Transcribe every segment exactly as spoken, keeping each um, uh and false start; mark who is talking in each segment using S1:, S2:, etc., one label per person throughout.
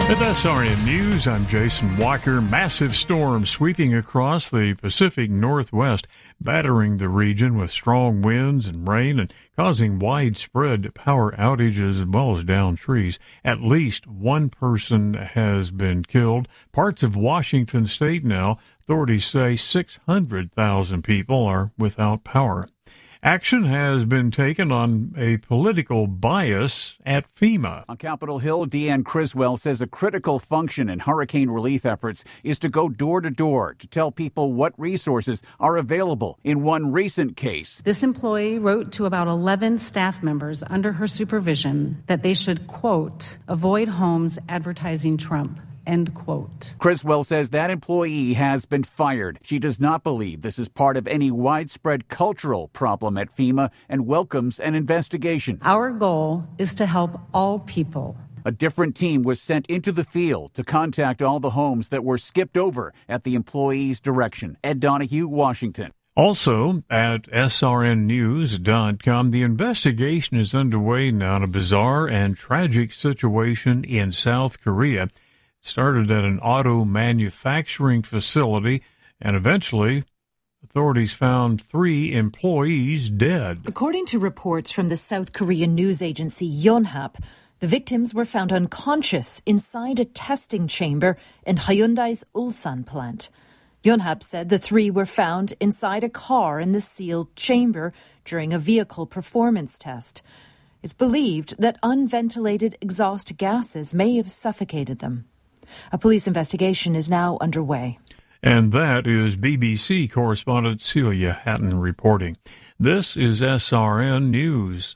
S1: With S R N News, I'm Jason Walker. Massive storm sweeping across the Pacific Northwest, battering the region with strong winds and rain and causing widespread power outages as well as downed trees. At least one person has been killed. Parts of Washington state now, authorities say six hundred thousand people are without power. Action has been taken on a political bias at FEMA.
S2: On Capitol Hill, Deanne Criswell says a critical function in hurricane relief efforts is to go door to door to tell people what resources are available. In one recent case,
S3: this employee wrote to about eleven staff members under her supervision that they should, quote, avoid homes advertising Trump. End quote.
S2: Criswell says that employee has been fired. She does not believe this is part of any widespread cultural problem at FEMA and welcomes an investigation.
S3: Our goal is to help all people.
S2: A different team was sent into the field to contact all the homes that were skipped over at the employee's direction. Ed Donahue, Washington.
S1: Also, at S R N news dot com, the investigation is underway now in a bizarre and tragic situation in South Korea. Started at an auto manufacturing facility, and eventually authorities found three employees dead.
S4: According to reports from the South Korean news agency Yonhap, the victims were found unconscious inside a testing chamber in Hyundai's Ulsan plant. Yonhap said the three were found inside a car in the sealed chamber during a vehicle performance test. It's believed that unventilated exhaust gases may have suffocated them. A police investigation is now underway.
S1: And that is B B C correspondent Celia Hatton reporting. This is S R N News.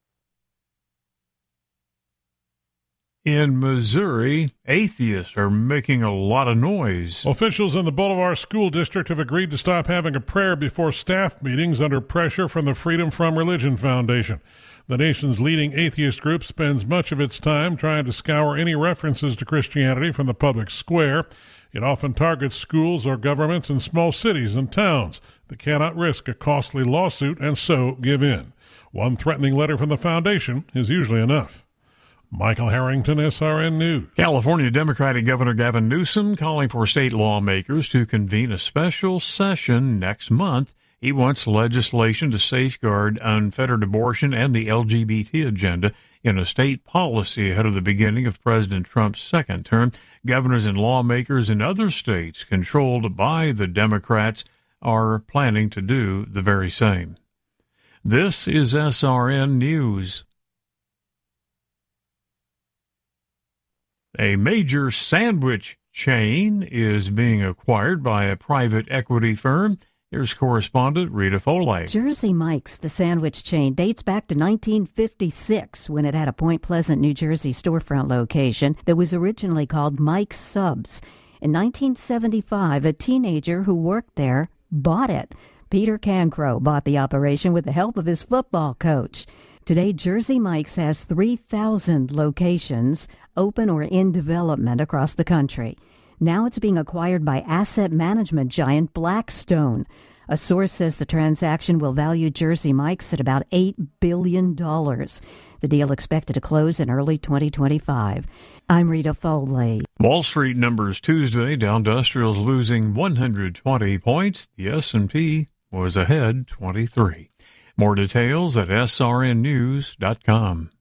S1: In Missouri, atheists are making a lot of noise.
S5: Officials in the Bolivar School District have agreed to stop having a prayer before staff meetings under pressure from the Freedom From Religion Foundation. The nation's leading atheist group spends much of its time trying to scour any references to Christianity from the public square. It often targets schools or governments in small cities and towns that cannot risk a costly lawsuit and so give in. One threatening letter from the foundation is usually enough. Michael Harrington, S R N News.
S1: California Democratic Governor Gavin Newsom calling for state lawmakers to convene a special session next month. He wants legislation to safeguard unfettered abortion and the L G B T agenda in a state policy ahead of the beginning of President Trump's second term. Governors and lawmakers in other states controlled by the Democrats are planning to do the very same. This is S R N News. A major sandwich chain is being acquired by a private equity firm. Here's correspondent Rita Foley.
S6: Jersey Mike's, the sandwich chain, dates back to nineteen fifty-six when it had a Point Pleasant, New Jersey storefront location that was originally called Mike's Subs. In nineteen seventy-five, a teenager who worked there bought it. Peter Cancro bought the operation with the help of his football coach. Today, Jersey Mike's has three thousand locations, open or in development across the country. Now it's being acquired by asset management giant Blackstone. A source says the transaction will value Jersey Mike's at about eight billion dollars. The deal expected to close in early twenty twenty-five. I'm Rita Foley.
S1: Wall Street numbers Tuesday. Dow Industrials losing one hundred twenty points. The S and P was ahead twenty-three. More details at S R N news dot com.